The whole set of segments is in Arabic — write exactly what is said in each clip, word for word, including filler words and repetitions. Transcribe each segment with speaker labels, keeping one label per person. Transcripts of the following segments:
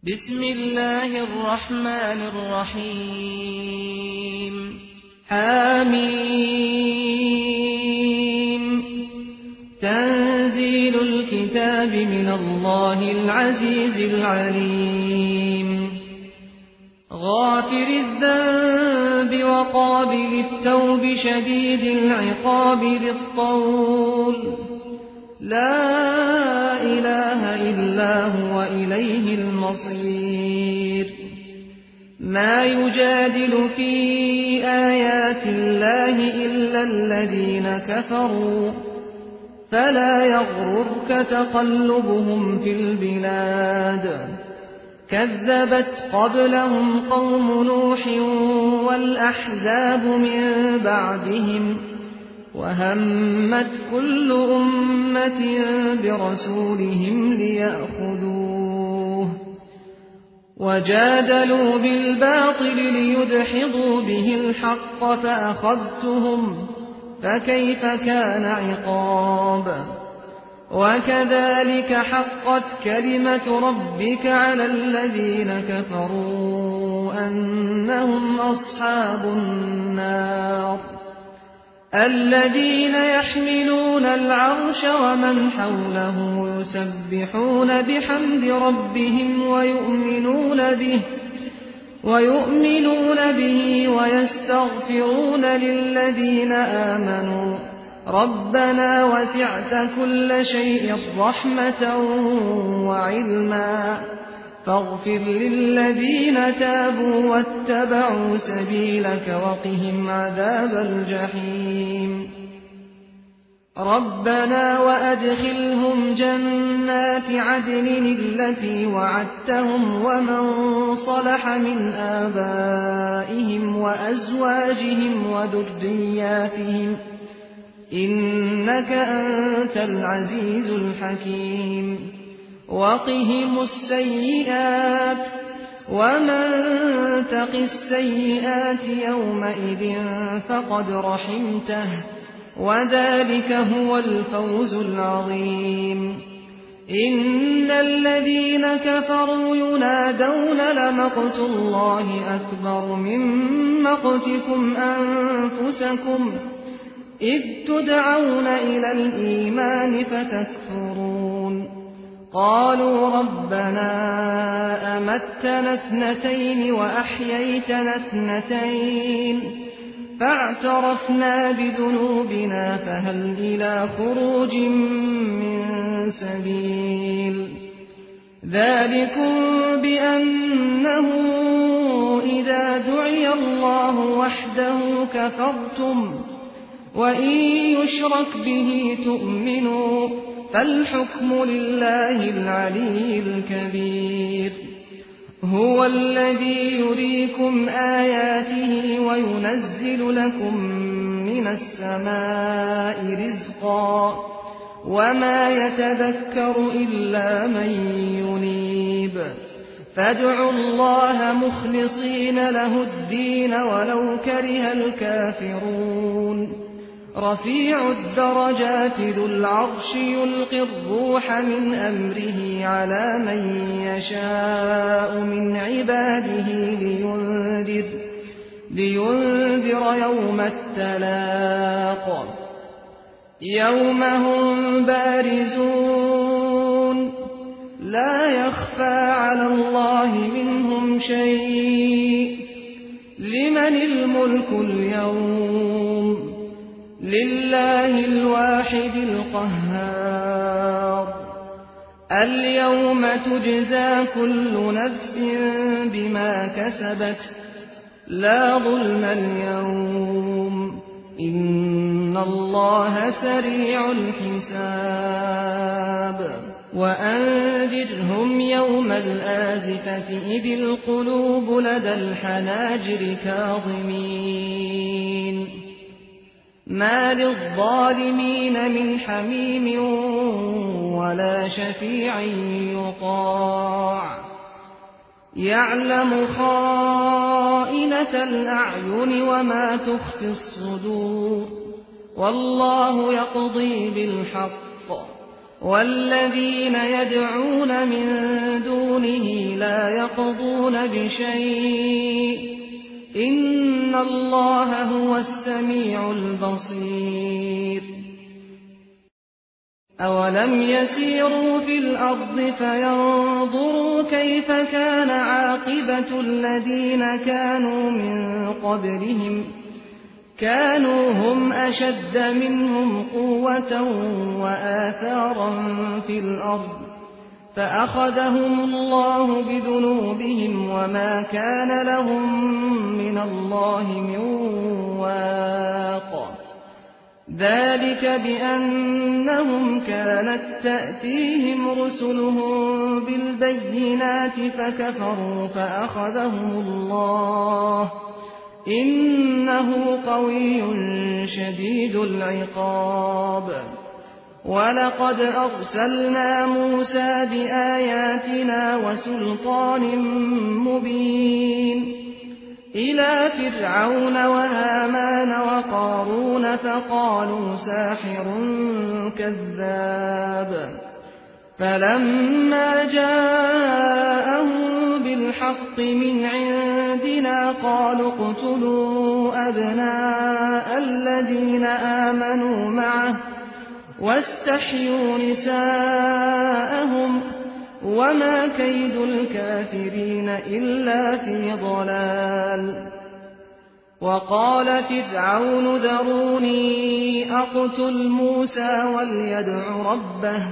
Speaker 1: بسم الله الرحمن الرحيم حميم تنزيل الكتاب من الله العزيز العليم غافر الذنب وقابل التوب شديد العقاب ذي الطول لا إله إلا هو إليه المصير ما يجادل في آيات الله إلا الذين كفروا فلا يغررك تقلبهم في البلاد كذبت قبلهم قوم نوح والأحزاب من بعدهم وهمت كل أمة برسولهم ليأخذوه وجادلوا بالباطل ليدحضوا به الحق فأخذتهم فكيف كان عقاب وكذلك حقت كلمة ربك على الذين كفروا أنهم أصحاب النار الذين يحملون العرش ومن حوله يسبحون بحمد ربهم ويؤمنون به ويؤمنون به ويستغفرون للذين آمنوا ربنا وسعت كل شيء رحمة وعلما فاغفر للذين تابوا واتبعوا سبيلك وقهم عذاب الجحيم ربنا وأدخلهم جنات عدن التي وعدتهم ومن صلح من آبائهم وأزواجهم وذرياتهم إنك أنت العزيز الحكيم وقهم السيئات ومن تق السيئات يومئذ فقد رحمته وذلك هو الفوز العظيم إن الذين كفروا ينادون لمقت الله أكبر من مقتكم أنفسكم إذ تدعون إلى الإيمان فتكفرون قالوا ربنا أمتنا اثنتين وأحييتنا اثنتين فاعترفنا بذنوبنا فهل إلى خروج من سبيل ذلكم بأنه إذا دعي الله وحده كفرتم وإن يشرك به تؤمنوا فالحكم لله العلي الكبير هو الذي يريكم آياته وينزل لكم من السماء رزقا وما يتذكر إلا من ينيب فادعوا الله مخلصين له الدين ولو كره الكافرون رفيع الدرجات ذو العرش يلقي الروح من أمره على من يشاء من عباده لينذر, لينذر يوم التلاق يوم هم بارزون لا يخفى على الله منهم شيء لمن الملك اليوم لله الواحد القهار اليوم تجزى كل نفس بما كسبت لا ظلم اليوم إن الله سريع الحساب وأنذرهم يوم الآزفة إذ القلوب لدى الحناجر كاظمين ما للظالمين من حميم ولا شفيع يطاع يعلم خائنة الأعين وما تخفي الصدور والله يقضي بالحق والذين يدعون من دونه لا يقضون بشيء إن الله هو السميع البصير أولم يسيروا في الأرض فينظروا كيف كان عاقبة الذين كانوا من قبلهم كانوا هم أشد منهم قوة وآثارا في الأرض فأخذهم الله بذنوبهم وما كان لهم من الله من واق ذلك بأنهم كانت تأتيهم رسلهم بالبينات فكفروا فأخذهم الله إنه قوي شديد العقاب ولقد أرسلنا موسى بآياتنا وسلطان مبين إلى فرعون وهامان وقارون فقالوا ساحر كذاب فلما جاءهم بالحق من عندنا قالوا اقتلوا أبناء الذين آمنوا معه واستحيوا نساءهم وما كيد الكافرين إلا في ضلال وقال فرعون ذروني أقتل موسى وليدع ربه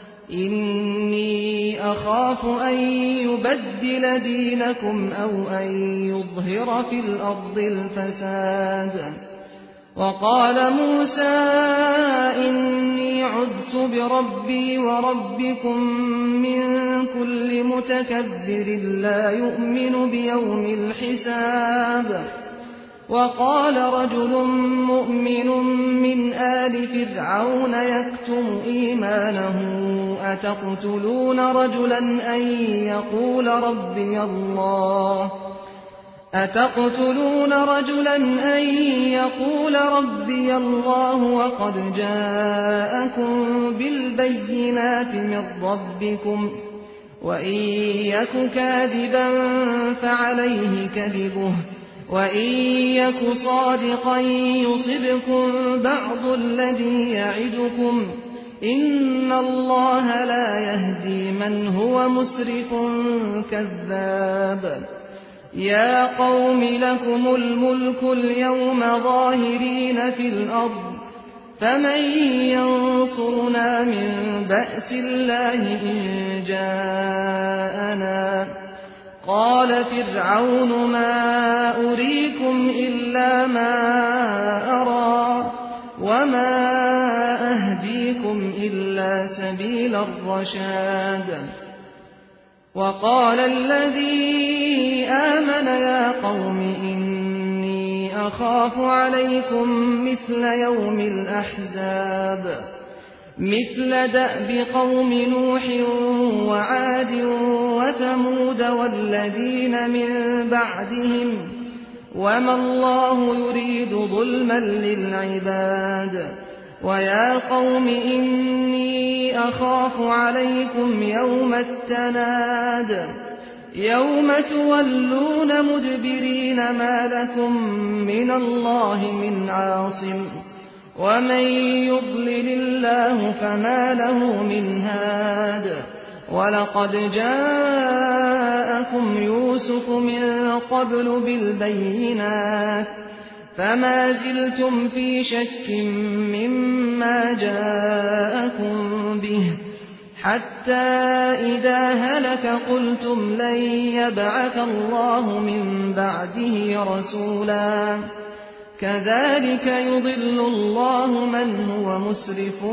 Speaker 1: إني أخاف أن يبدل دينكم أو أن يظهر في الأرض الفساد وقال موسى إني عذت بربي وربكم من كل متكبر لا يؤمن بيوم الحساب وقال رجل مؤمن من آل فرعون يكتم إيمانه أتقتلون رجلا أن يقول ربي الله أتقتلون رجلا أن يقول ربي الله وقد جاءكم بالبينات من ربكم وإن يك كاذبا فعليه كذبه وإن يك صادقا يصبكم بعض الذي يعدكم إن الله لا يهدي من هو مسرف كذاب يا قوم لكم الملك اليوم ظاهرين في الأرض فمن ينصرنا من بأس الله إن جاءنا قال فرعون ما أريكم إلا ما أرى وما أهديكم إلا سبيل الرشاد وقال الذي آمن يا قوم إني أخاف عليكم مثل يوم الأحزاب مثل دأب قوم نوح وعاد وثمود والذين من بعدهم وما الله يريد ظلما للعباد ويا قوم إني أخاف عليكم يوم التناد يوم تولون مدبرين ما لكم من الله من عاصم ومن يضلل الله فما له من هاد ولقد جاءكم يوسف من قبل بالبينات فما زلتم في شك مما جاءكم به حتى إذا هلك قلتم لن يبعث الله من بعده رسولا كذلك يضل الله من هو مسرف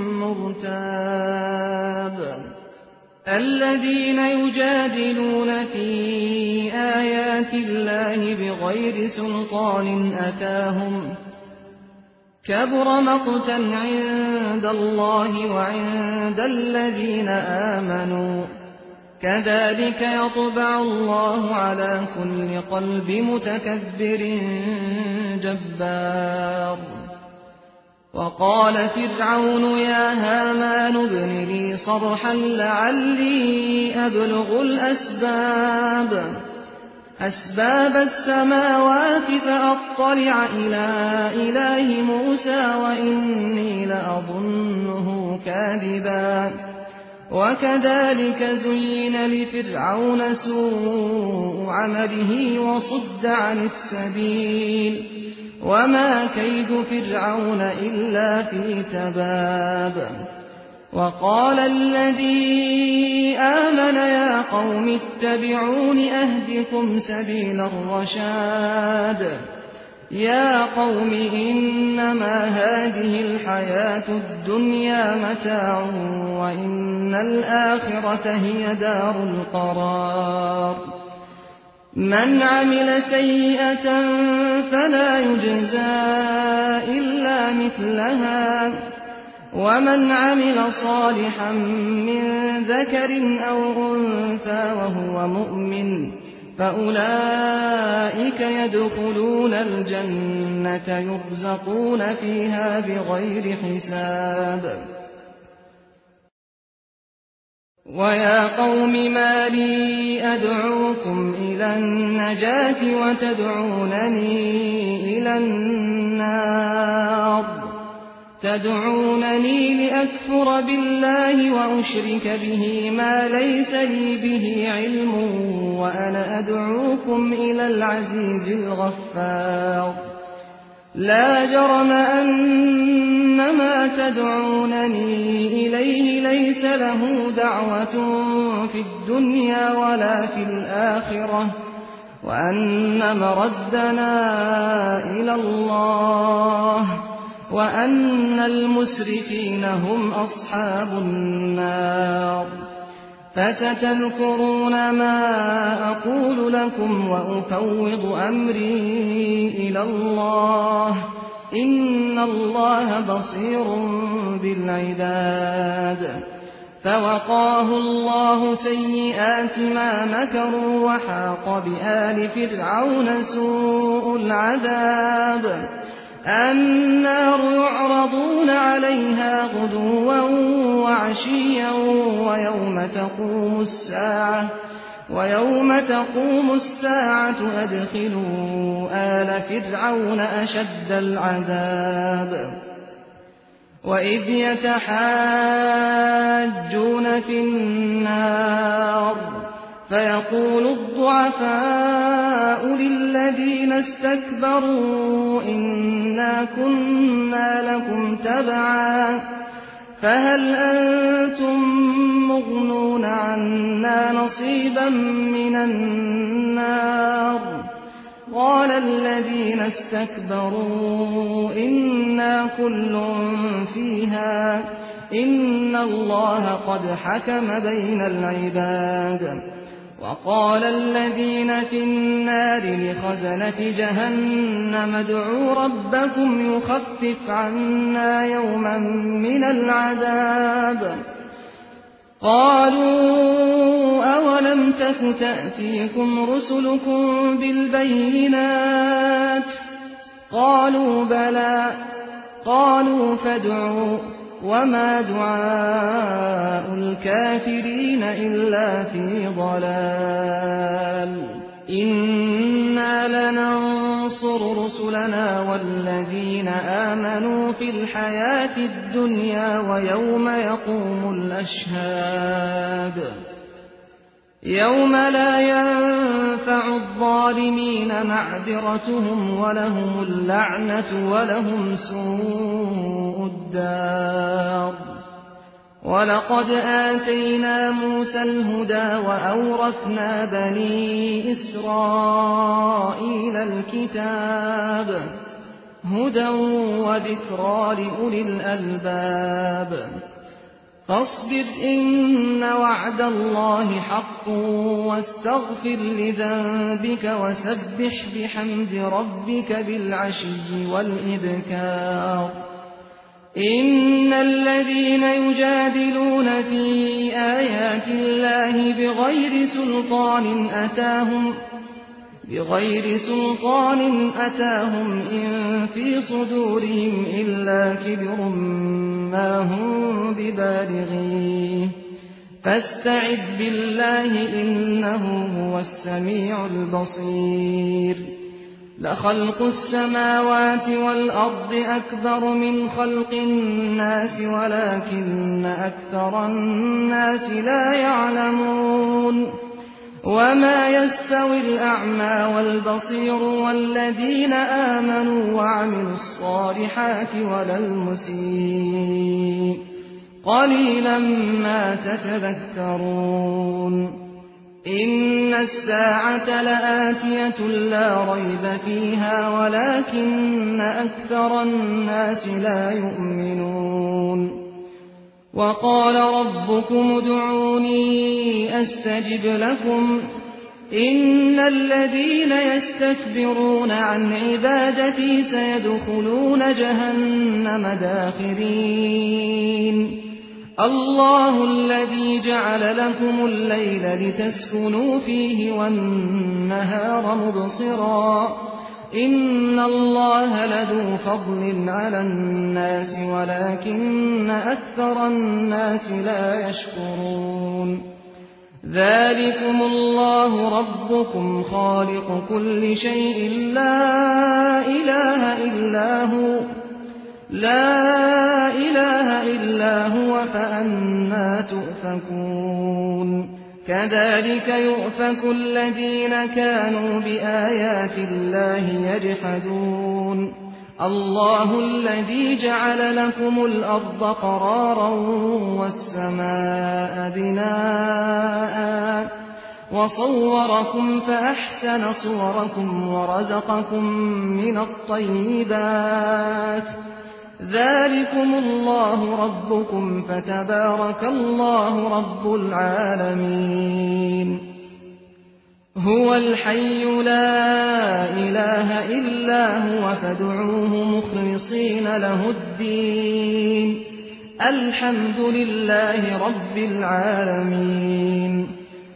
Speaker 1: مرتاب الذين يجادلون في آيات الله بغير سلطان أتاهم كبر مقتا عند الله وعند الذين آمنوا كذلك يطبع الله على كل قلب متكبر جبار وقال فرعون يا هامان ابن لي صرحا لعلي أبلغ الأسباب أسباب السماوات فأطلع إلى إله موسى وإني لأظنه كاذبا وكذلك زين لفرعون سوء عمله وصد عن السبيل وما كيد فرعون إلا في تباب وقال الذي آمن يا قوم اتبعون أهدكم سبيل الرشاد يا قوم إنما هذه الحياة الدنيا متاع وإن الآخرة هي دار القرار من عمل سيئة فلا يجزى إلا مثلها ومن عمل صالحا من ذكر أو أنثى وهو مؤمن فأولئك يدخلون الجنة يرزقون فيها بغير حساب ويا قوم ما لي أدعوكم إلى النجاة وتدعونني إلى النار تدعونني لأكفر بالله وأشرك به ما ليس لي به علم وأنا أدعوكم إلى العزيز الغفار لا جرم أن ما تدعونني إليه ليس له دعوة في الدنيا ولا في الآخرة وأن مردنا إلى الله وأن المسرفين هم أصحاب النار فستذكرون ما أقول لكم وأفوض أمري إلى الله إن الله بصير بالعباد فوقاه الله سيئات ما مكروا وحاق بآل فرعون سوء العذاب النار يعرضون عليها غدوا وعشيا ويوم تقوم الساعة ويوم تقوم الساعة أدخلوا آل فرعون أشد العذاب وإذ يتحاجون في النار فيقول الضعفاء للذين استكبروا إنا كنا لكم تبعا فهل أنتم مغنون عنا نصيبا من النار قال الذين استكبروا إنا كل فيها إن الله قد حكم بين العباد وقال الذين في النار لخزنة جهنم ادعوا ربكم يخفف عنا يوما من العذاب قالوا أولم تك تأتيكم رسلكم بالبينات قالوا بلى قالوا فادعوا وما دعاء الكافرين إلا في ضلال إنا لننصر رسلنا والذين آمنوا في الحياة الدنيا ويوم يقوم الأشهاد يوم لا ينفع الظالمين معذرتهم ولهم اللعنة ولهم سوء الدار ولقد آتينا موسى الهدى وأورثنا بني إسرائيل الكتاب هدى وذكرى لأولي الألباب فاصبر إن وعد الله حق واستغفر لذنبك وسبح بحمد ربك بالعشي والإبكار إن الذين يجادلون في آيات الله بغير سلطان أتاهم بغير سلطان أتاهم إن في صدورهم إلا كبر ما هم ببالغيه فاستعذ بالله إنه هو السميع البصير لخلق السماوات والأرض أكبر من خلق الناس ولكن أكثر الناس لا يعلمون وما يستوي الأعمى والبصير والذين آمنوا وعملوا الصالحات ولا المسيء قليلا ما تتذكرون إن الساعة لآتية لا ريب فيها ولكن أكثر الناس لا يؤمنون وقال ربكم ادعوني أستجب لكم إن الذين يستكبرون عن عبادتي سيدخلون جهنم داخرين الله الذي جعل لكم الليل لتسكنوا فيه والنهار مبصرا إن الله لذو فضل على الناس ولكن أكثر الناس لا يشكرون ذلكم الله ربكم خالق كل شيء لا إله إلا هو لا إله إلا هو فأنى تؤفكون كذلك يؤفك الذين كانوا بآيات الله يجحدون الله الذي جعل لكم الأرض قرارا والسماء بناء وصوركم فأحسن صوركم ورزقكم من الطيبات ذلكم الله ربكم فتبارك الله رب العالمين هو الحي لا إله إلا هو فادعوه مخلصين له الدين الحمد لله رب العالمين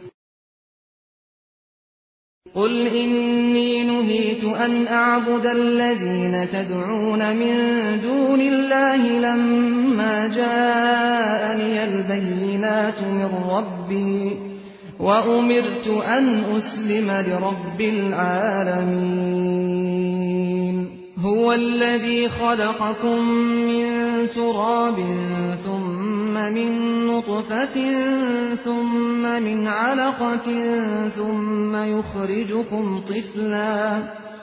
Speaker 1: قل إني نهيت أن أعبد الذين تدعون من دون الله لما جاءني البينات من ربي وأمرت أن أسلم لرب العالمين هو الذي خلقكم من تراب ثم من نطفة ثم من علقة ثم يخرجكم طفلا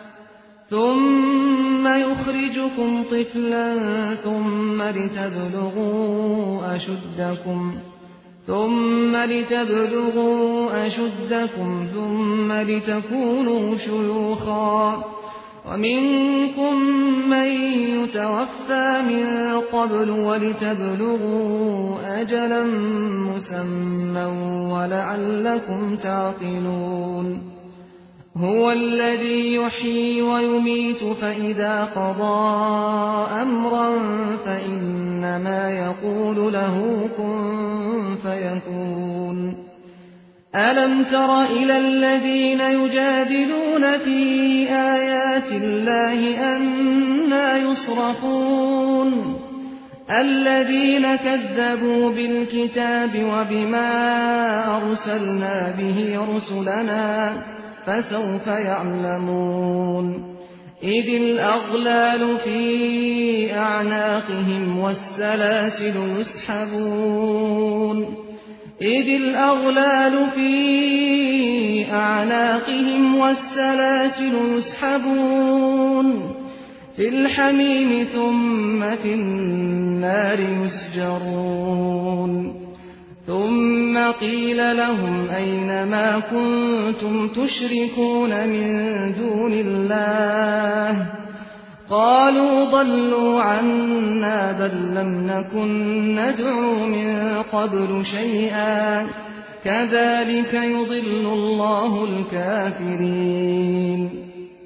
Speaker 1: ثم يخرجكم طفلا ثم لتبلغوا أشدكم ثم لتبلغوا أشدكم ثم لتكونوا شيوخا ومنكم من يتوفى من قبل ولتبلغوا أجلا مسمى ولعلكم تعقلون هو الذي يحيي ويميت فإذا قضى أمرا فإنما يقول له كن فيكون ألم تر إلى الذين يجادلون في آيات الله أنى يصرفون الذين كذبوا بالكتاب وبما أرسلنا به رسلنا فسوف يعلمون إذ الأغلال في أعناقهم والسلاسل يسحبون إذ الأغلال في أعناقهم والسلاسل يسحبون في الحميم ثم في النار يسجرون ثم قيل لهم أين ما كنتم تشركون من دون الله قالوا ضلوا عنا بل لم نكن ندعو من قبل شيئا كذلك يضل الله الكافرين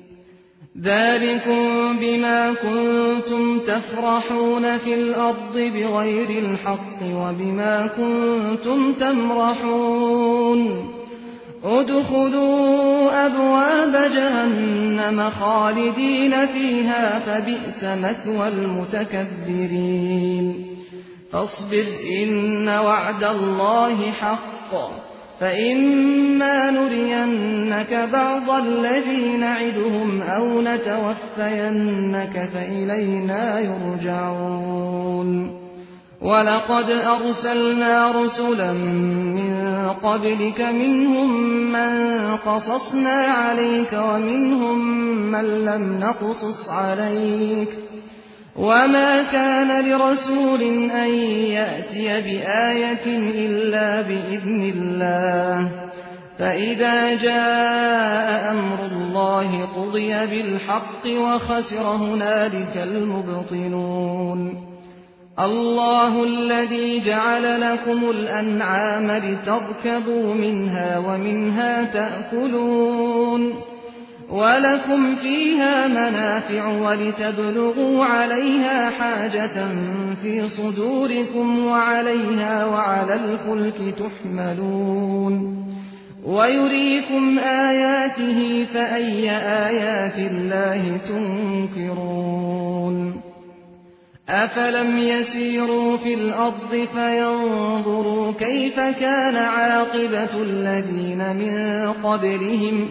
Speaker 1: ذلكم بما كنتم تفرحون في الأرض بغير الحق وبما كنتم تمرحون ادخلوا أبواب جهنم خالدين فيها فبئس مثوى المتكبرين فاصبر إن وعد الله حق فإما نرينك بعض الذي نعدهم أو نتوفينك فإلينا يرجعون ولقد أرسلنا رسلا من قبلك منهم من قصصنا عليك ومنهم من لم نقصص عليك وما كان لرسول أن يأتي بآية إلا بإذن الله فإذا جاء أمر الله قضي بالحق وخسر هنالك المبطلون الله الذي جعل لكم الأنعام لتركبوا منها ومنها تأكلون ولكم فيها منافع ولتبلغوا عليها حاجة في صدوركم وعليها وعلى الفلك تحملون ويريكم آياته فأي آيات الله تنكرون أفلم يسيروا في الأرض فينظروا كيف كان عاقبة الذين من قبلهم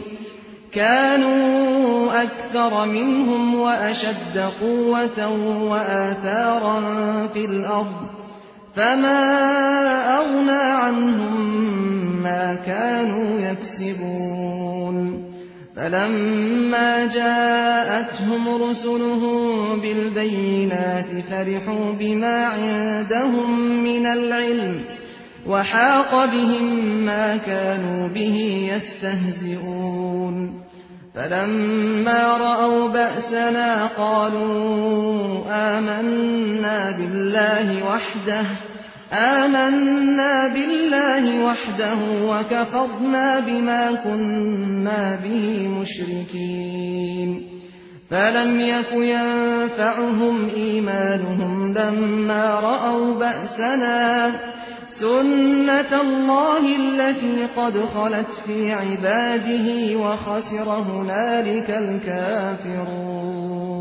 Speaker 1: كانوا أكثر منهم وأشد قوة وآثارا في الأرض فما أغنى عنهم ما كانوا يكسبون فلما جاءتهم رسلهم بالبينات فرحوا بما عندهم من العلم وحاق بهم ما كانوا به يستهزئون فلما رأوا بأسنا قالوا آمنا بالله وحده آمنا بالله وحده وكفرنا بما كنا به مشركين فلم يك ينفعهم إيمانهم لما رأوا بأسنا سنة الله التي قد خلت في عباده وخسر هنالك الكافرون